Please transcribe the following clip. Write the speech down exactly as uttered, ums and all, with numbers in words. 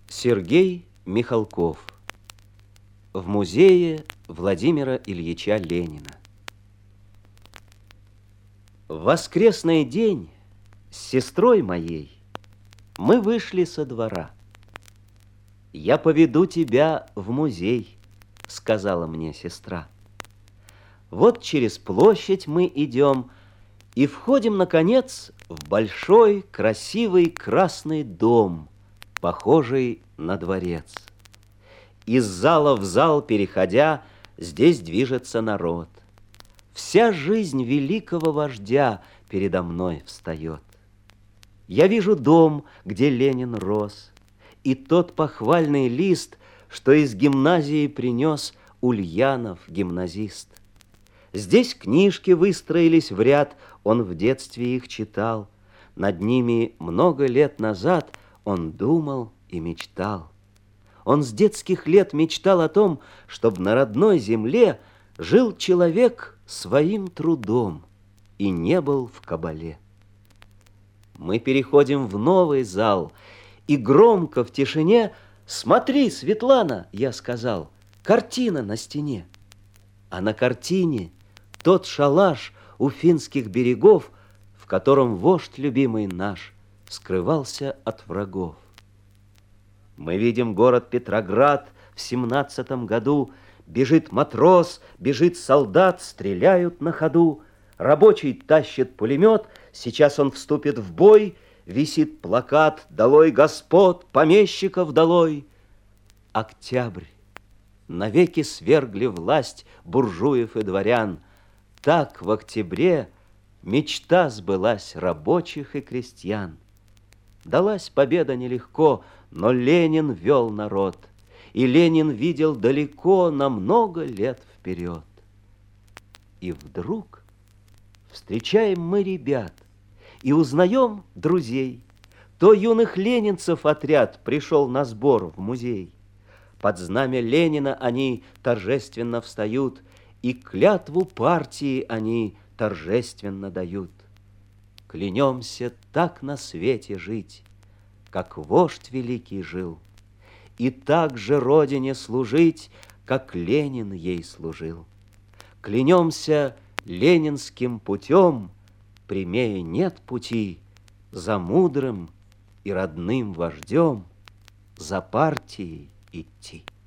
Сергей Михалков. В музее Владимира Ильича Ленина. В воскресный день с сестрой моей мы вышли со двора. «Я поведу тебя в музей», — сказала мне сестра. Вот через площадь мы идем и входим, наконец, в большой, красивый красный дом, похожий на дворец. Из зала в зал переходя, здесь движется народ. Вся жизнь великого вождя передо мной встает. Я вижу дом, где Ленин рос, и тот похвальный лист, что из гимназии принес Ульянов, гимназист. Здесь книжки выстроились в ряд, он в детстве их читал. Над ними много лет назад он думал и мечтал. Он с детских лет мечтал о том, чтобы на родной земле жил человек своим трудом и не был в кабале. Мы переходим в новый зал, и громко в тишине: «Смотри, Светлана, — я сказал, — картина на стене». А на картине тот шалаш у финских берегов, в котором вождь любимый наш скрывался от врагов. Мы видим город Петроград в семнадцатом году. Бежит матрос, бежит солдат, стреляют на ходу. Рабочий тащит пулемет, сейчас он вступит в бой. Висит плакат: «Долой господ, помещиков долой!» Октябрь. Навеки свергли власть буржуев и дворян. Так в октябре мечта сбылась рабочих и крестьян. Далась победа нелегко, но Ленин вел народ, и Ленин видел далеко, на много лет вперед. И вдруг встречаем мы ребят и узнаем друзей. То юных ленинцев отряд пришел на сбор в музей. Под знамя Ленина они торжественно встают, и клятву партии они торжественно дают. Клянемся так на свете жить, как вождь великий жил, и так же родине служить, как Ленин ей служил. Клянемся ленинским путем, прямее нет пути, за мудрым и родным вождем, за партией идти.